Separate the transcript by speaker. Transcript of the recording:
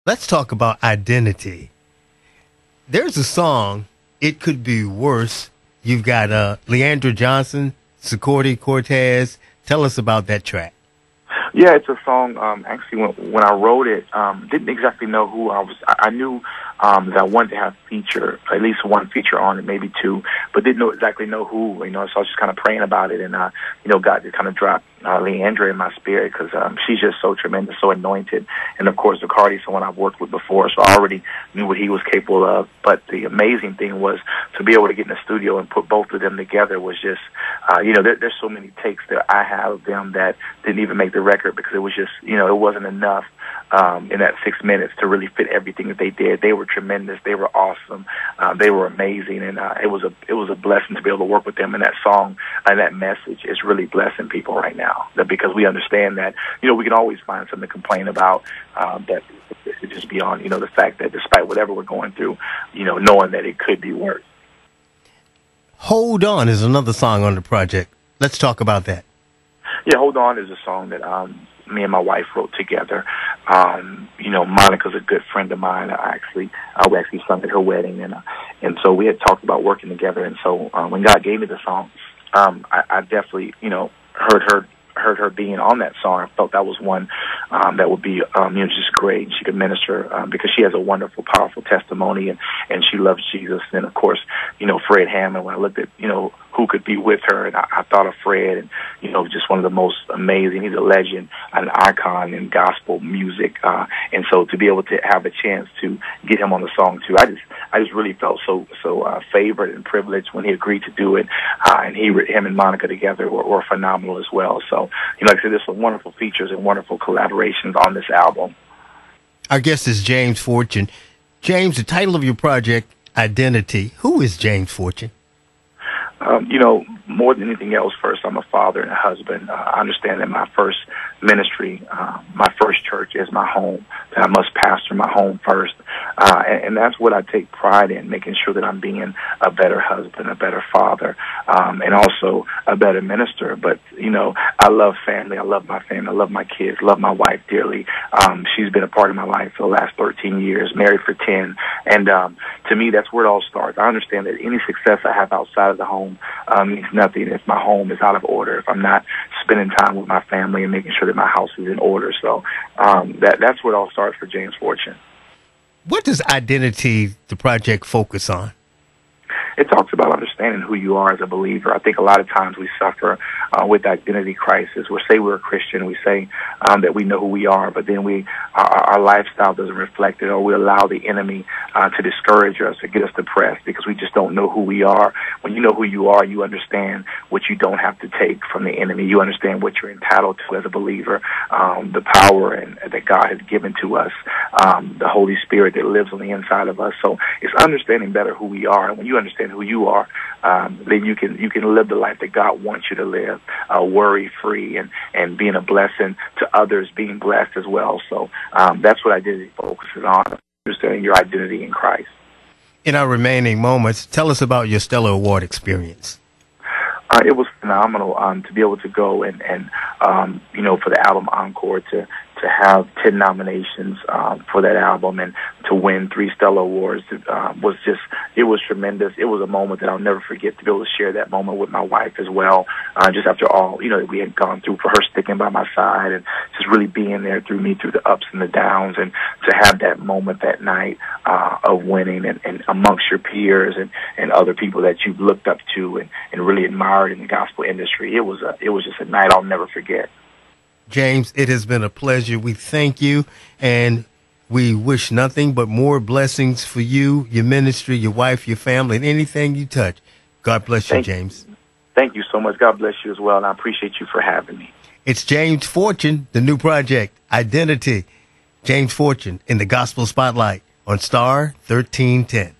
Speaker 1: Let's talk about identity. There's a song, It Could Be Worse. You've got Leandra Johnson, Security Cortez. Tell us about that track.
Speaker 2: Yeah, it's a song. Actually, when I wrote it, didn't exactly know who I was. I knew that I wanted to have at least one feature on it, maybe two, but didn't exactly know who. So I was just kind of praying about it, and God just kind of dropped Leandra in my spirit because she's just so tremendous, so anointed, and of course, Zacardi, someone I've worked with before, so I already knew what he was capable of. But the amazing thing was to be able to get in the studio and put both of them together was just, there's so many takes that I have of them that didn't even make the record because it was just, it wasn't enough in that 6 minutes to really fit everything that they did. They were tremendous. They were awesome. They were amazing, and it was a blessing to be able to work with them. And that song and that message is really blessing people right now, because we understand that we can always find something to complain about, but it's just beyond the fact that despite whatever we're going through, knowing that it could be worse.
Speaker 1: Hold On is another song on the project. Let's talk about that.
Speaker 2: Yeah, Hold On is a song that me and my wife wrote together. Monica's a good friend of mine. We actually sung at her wedding, and so we had talked about working together. And so when God gave me the song, I definitely heard her being on that song. I felt that was one that would be just great. She could minister because she has a wonderful, powerful testimony, and she loves Jesus. And of course, Fred Hammond. When I looked at who could be with her, and I thought of Fred, and just one of the most amazing. He's a legend, an icon in gospel music, and so to be able to have a chance to get him on the song too, I just really felt so favored and privileged when he agreed to do it, and him and Monica together were phenomenal as well. So like I said, there's some wonderful features and wonderful collaborations on this album.
Speaker 1: Our guest is James Fortune. James, the title of your project, Identity. Who is James Fortune? More than anything else, first, I'm a father and a husband. I understand that my first ministry, my first church is my home, that I must pastor my home first. And that's what I take pride in, making sure that I'm being a better husband, a better father, and also a better minister. But, I love family. I love my family. I love my kids, love my wife dearly. She's been a part of my life for the last 13 years, married for 10. And to me, that's where it all starts. I understand that any success I have outside of the home means nothing if my home is out of order, if I'm not spending time with my family and making sure that my house is in order. So that's where it all starts for James Fortune. What does Identity, the project, focus on?
Speaker 2: It talks about understanding who you are as a believer. I think a lot of times we suffer with identity crisis. We say we're a Christian, we say that we know who we are, but then our lifestyle doesn't reflect it, or we allow the enemy to discourage us, to get us depressed because we just don't know who we are. When you know who you are, you understand what you don't have to take from the enemy. You understand what you're entitled to as a believer, the power that God has given to us, the Holy Spirit that lives on the inside of us. So it's understanding better who we are, and when you understand who you are, then you can live the life that God wants you to live, worry-free and being a blessing to others, being blessed as well. So that's what Identity focuses on, understanding your identity in Christ.
Speaker 1: In our remaining moments, tell us about your Stellar Award experience.
Speaker 2: It was phenomenal to be able to go and for the album Encore to have 10 nominations for that album and to win 3 Stellar Awards it was tremendous. It was a moment that I'll never forget, to be able to share that moment with my wife as well, just after all, that we had gone through, for her sticking by my side and just really being there through the ups and the downs, and to have that moment that night of winning and amongst your peers and other people that you've looked up to and really admired in the gospel industry. It was just a night I'll never forget.
Speaker 1: James, it has been a pleasure. We thank you, and we wish nothing but more blessings for you, your ministry, your wife, your family, and anything you touch. God bless you, James.
Speaker 2: Thank you so much. God bless you as well, and I appreciate you for having me.
Speaker 1: It's James Fortune, the new project, Identity. James Fortune in the Gospel Spotlight on Star 1310.